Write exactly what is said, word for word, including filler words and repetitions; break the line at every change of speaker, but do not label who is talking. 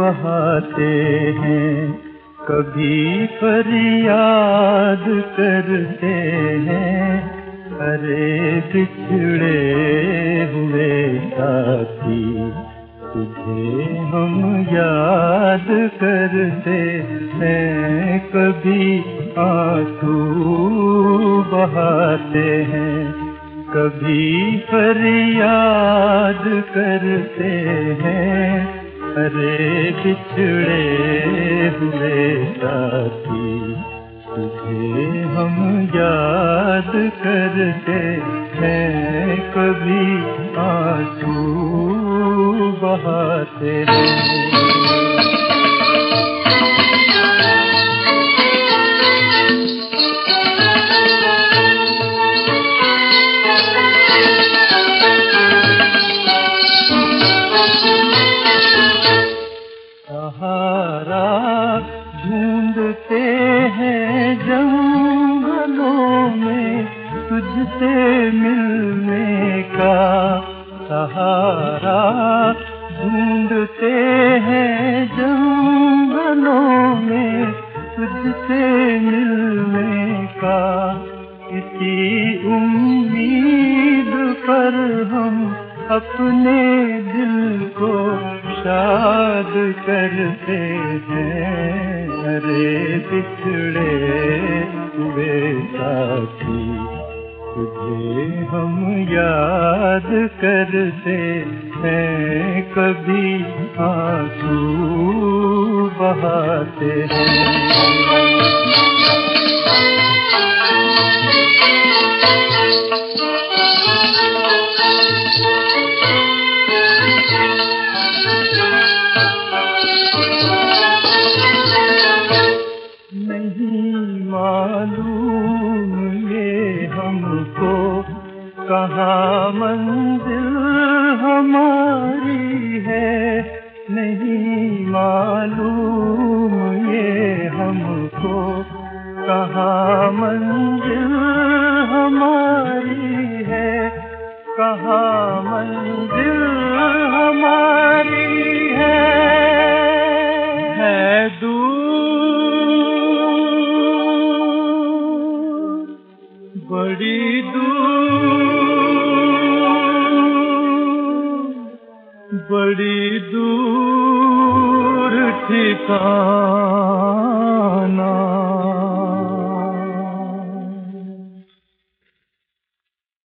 बहाते हैं, कभी फरियाद करते हैं। अरे बिछड़े हुए साथी, तुझे हम याद करते हैं, कभी आंसू बहाते हैं, कभी फरियाद करते हैं। अरे बिछड़े हुए साथी, तुझे हम याद करते हैं, कभी आंसू बहाते हैं। सहारा ढूंढते हैं जंगलों में तुझसे मिलने का, सहारा ढूंढते हैं जंगलों में तुझसे मिलने का। इसी उम्मीद पर हम अपने दिल को शाद करते हैं। अरे बिछड़े हुए साथी, तुझे हम याद करते हैं, कभी आंसू बहाते हैं। नहीं मालूम ये हमको कहाँ मंजिल हमारी है, नहीं मालूम ये हमको कहाँ मंजिल हमारी है, कहाँ मंजिल हमारी है। है दूर बड़ी दूर, बड़ी दूर ठिकाना।